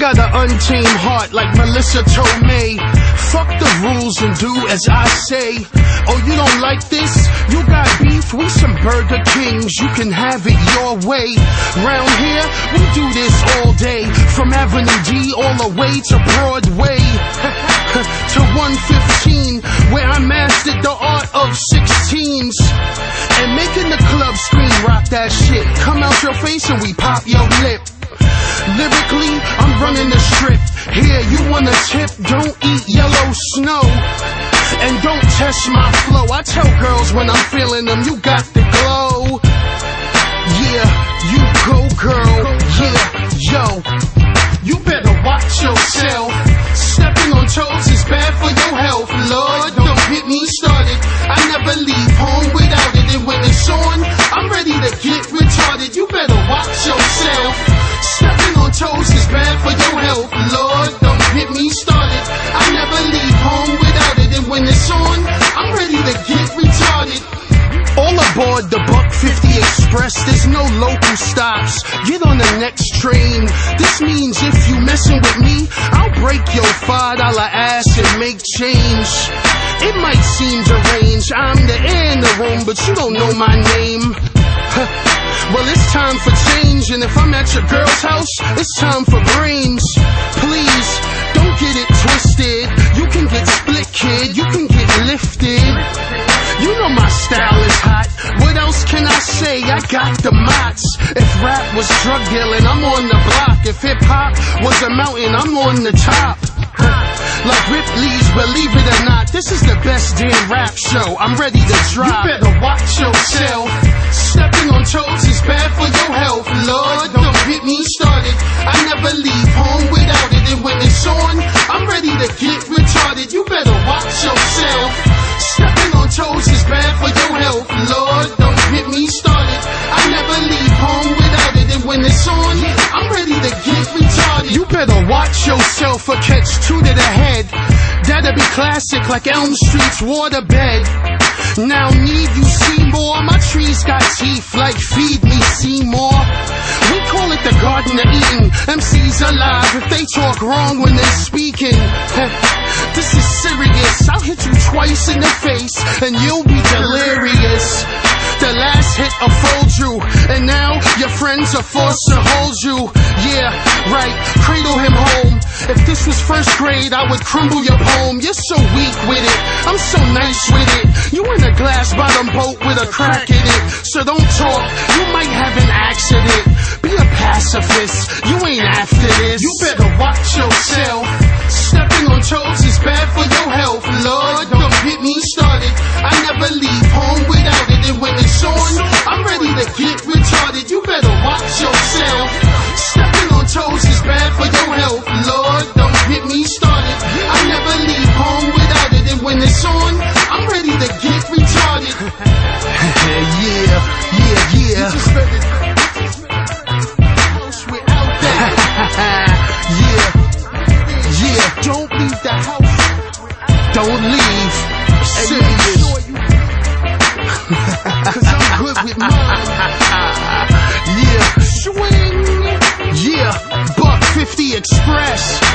got an untamed heart like Melissa Tomei. Fuck the rules and do as I say. Oh, you don't like this? You got beef? We some Burger Kings. You can have it your way. Round here, we do this all day. From Avenue D all the way to Broadway. To 115, where I mastered the art of 16s. And making the club scream, rock that shit. Come out your face and we pop your lip. Lyrically, I'm running the strip. Here, you want a tip? Don't eat yellow snow. And don't test my flow. I tell girls when I'm feeling them, you got the glow. Yeah, you go girl. Yeah, yo, you better watch yourself. Stepping on toes is bad for your health. Lord, don't get me started. I never leave home without it. And when it's on, I'm ready to get retarded. You better watch yourself. Stepping on toes is bad for your health. Lord, don't get me started. I never leave home without it. And when it's on, I'm ready to get retarded. All aboard the Buck 50 Express, there's no local stops. Get on the next train. This means if you messing with me, I'll break your $5 ass and make change. It might seem deranged, I'm the air in the room, but you don't know my name. Well, it's time for change, and if I'm at your girl's house, it's time for brains. Please, don't get it twisted. You can get split, kid, you can get lifted. You know my style is hot. What else can I say? I got the mots. If rap was drug dealing, I'm on the block. If hip-hop was a mountain, I'm on the top. Like Ripley's Believe It or Not, this is the best damn rap show. I'm ready to drop. You better watch yourself. Stepping on toes is bad for your health. Lord, don't get me started. I never leave home without it. And when it's on, I'm ready to get retarded. You better watch yourself. Stepping on toes is bad for your health. Lord, don't get me started. I never leave home without it. And when it's on, I'm ready to get retarded. You better watch yourself or catch 2 to the head. That'll be classic like Elm Street's waterbed. Now need you see more? My trees got teeth like feed me Seymour. We call it the Garden of Eden. MCs alive if they talk wrong when they're speaking. This is serious. I'll hit you twice in the face and you'll be delirious. The last hit will fold you, and now your friends are forced to hold you. Yeah, right, cradle him home. If this was first grade, I would crumble your poem. You're so weak with it, I'm so nice with it. You in a glass bottom boat with a crack in it. So don't talk, you might have an accident. Be a pacifist, you ain't after this. You better watch yourself. Stepping on toes is bad for your health. Lord, don't get me started. I never leave home without it. And when it's on, I'm ready to get retarded. You better watch yourself. Stepping on toes is bad for your health. Lord, don't get me started. I never leave home without it. And when it's on, I'm ready to get retarded. Yeah. You just better house without that. Yeah, don't leave the house. Don't leave. Serious. Cause I'm good with mine. Yeah, swing. Yeah, Buck 50 Express.